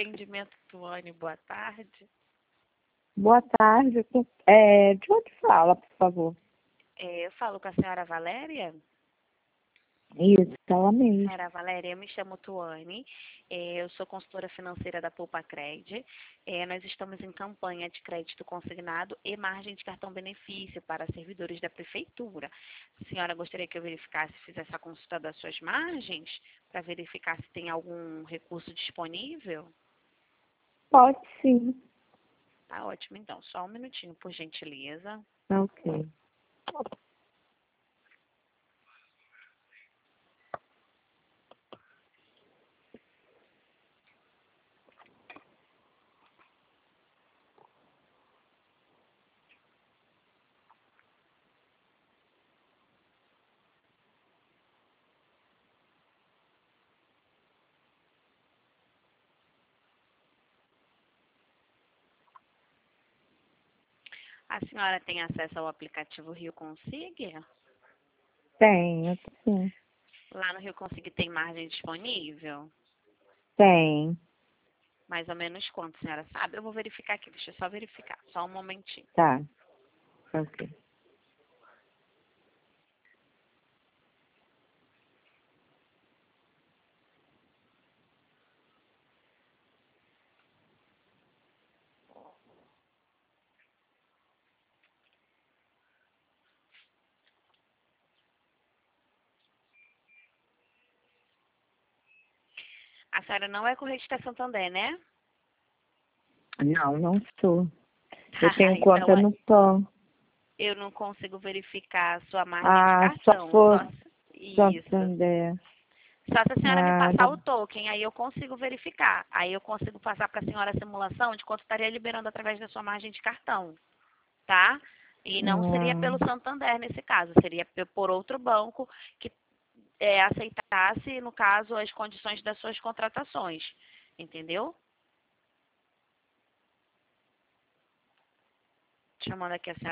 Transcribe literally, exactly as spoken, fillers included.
Atendimento Tuane, boa tarde. Boa tarde. É, de onde fala, por favor? É, eu falo com a senhora Valéria. Isso, ela mesmo. Senhora Valéria, eu me chamo Tuane, é, eu sou consultora financeira da Poupa Cred. É, nós estamos em campanha de crédito consignado e margem de cartão benefício para servidores da prefeitura. A senhora gostaria que eu verificasse, fizesse a consulta das suas margens, para verificar se tem algum recurso disponível? Pode sim. Tá ótimo, então, só um minutinho, por gentileza. Ok. A senhora tem acesso ao aplicativo Rio Consig? Tenho, sim. Lá no Rio Consig tem margem disponível? Tem. Mais ou menos quanto, a senhora sabe? Eu vou verificar aqui, deixa eu só verificar, só um momentinho. Tá. Ok. A senhora não é corretista Santander, né? Não, não sou. Tá, Eu tenho então conta no P A N. eu não consigo verificar a sua margem de Ah, só cartão. for Só se- Isso. Santander. Só se a senhora me Ah, passar tá. o token, aí eu consigo verificar. Aí eu consigo passar para a senhora a simulação de quanto estaria liberando através da sua margem de cartão, tá? E não seria pelo Ah, Santander nesse caso, seria pe- por outro banco que é, aceitasse, no caso, as condições das suas contratações. Entendeu? Chamando aqui a senhora.